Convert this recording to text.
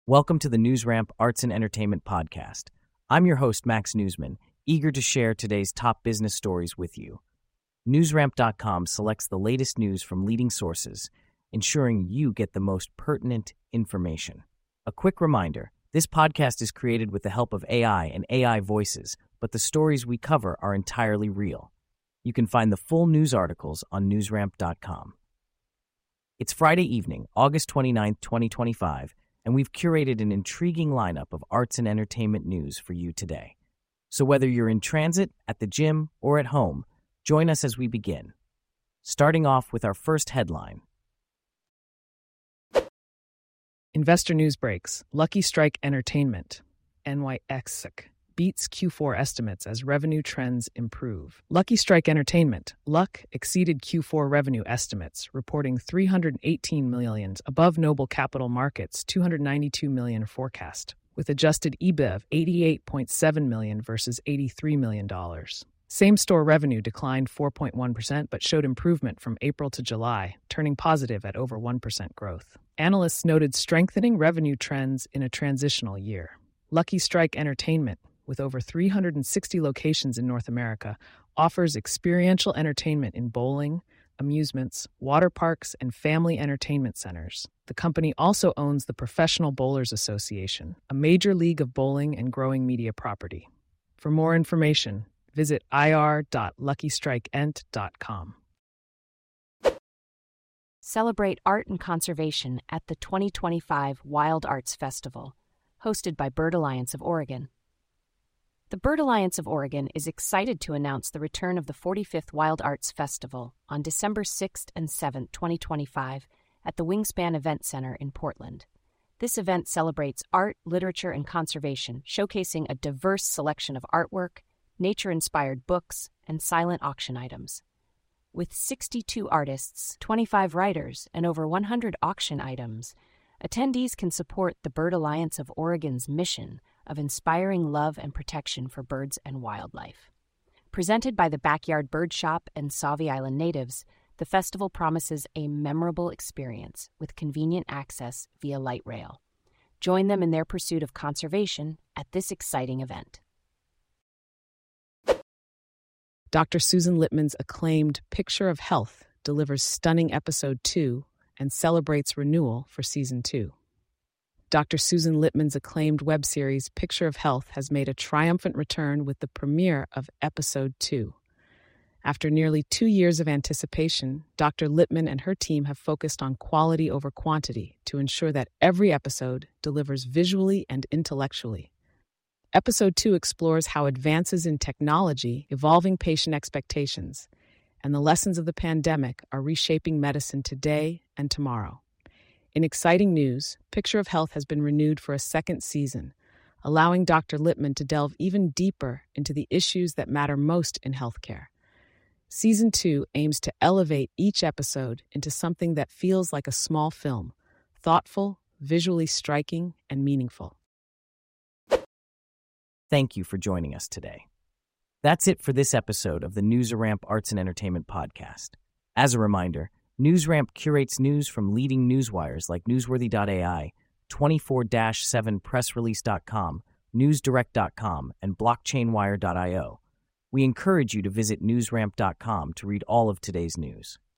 Welcome to the NewsRamp Arts and Entertainment Podcast. I'm your host, Max Newsman, eager to share today's top business stories with you. NewsRamp.com selects the latest news from leading sources, ensuring you get the most pertinent information. A quick reminder, this podcast is created with the help of AI and AI voices, but the stories we cover are entirely real. You can find the full news articles on NewsRamp.com. It's Friday evening, August 29th, 2025, and we've curated an intriguing lineup of arts and entertainment news for you today. So whether you're in transit, at the gym, or at home, join us as we begin. Starting off with our first headline. Investor news breaks. Lucky Strike Entertainment, NYXIC, beats Q4 estimates as revenue trends improve. Lucky Strike Entertainment, Luck, exceeded Q4 revenue estimates, reporting $318 million above Noble Capital Markets' $292 million forecast, with adjusted EBITDA of $88.7 million versus $83 million. Same-store revenue declined 4.1% but showed improvement from April to July, turning positive at over 1% growth. Analysts noted strengthening revenue trends in a transitional year. Lucky Strike Entertainment, with over 360 locations in North America, offers experiential entertainment in bowling, amusements, water parks, and family entertainment centers. The company also owns the Professional Bowlers Association, a major league of bowling and growing media property. For more information, visit ir.luckystrikeent.com. Celebrate art and conservation at the 2025 Wild Arts Festival, hosted by Bird Alliance of Oregon. The Bird Alliance of Oregon is excited to announce the return of the 45th Wild Arts Festival on December 6th and 7th, 2025, at the Wingspan Event Center in Portland. This event celebrates art, literature, and conservation, showcasing a diverse selection of artwork, nature-inspired books, and silent auction items. With 62 artists, 25 writers, and over 100 auction items, attendees can support the Bird Alliance of Oregon's mission of inspiring love and protection for birds and wildlife. Presented by the Backyard Bird Shop and Sauvie Island natives, the festival promises a memorable experience with convenient access via light rail. Join them in their pursuit of conservation at this exciting event. Dr. Susan Littman's acclaimed Picture of Health delivers stunning Episode 2 and celebrates renewal for Season 2. Dr. Susan Littman's acclaimed web series Picture of Health has made a triumphant return with the premiere of Episode 2. After nearly 2 years of anticipation, Dr. Littman and her team have focused on quality over quantity to ensure that every episode delivers visually and intellectually. Episode 2 explores how advances in technology, evolving patient expectations, and the lessons of the pandemic are reshaping medicine today and tomorrow. In exciting news, Picture of Health has been renewed for a second season, allowing Dr. Littman to delve even deeper into the issues that matter most in healthcare. Season 2 aims to elevate each episode into something that feels like a small film, thoughtful, visually striking, and meaningful. Thank you for joining us today. That's it for this episode of the NewsRamp Arts and Entertainment Podcast. As a reminder, NewsRamp curates news from leading newswires like Newsworthy.ai, 24-7pressrelease.com, NewsDirect.com, and BlockchainWire.io. We encourage you to visit NewsRamp.com to read all of today's news.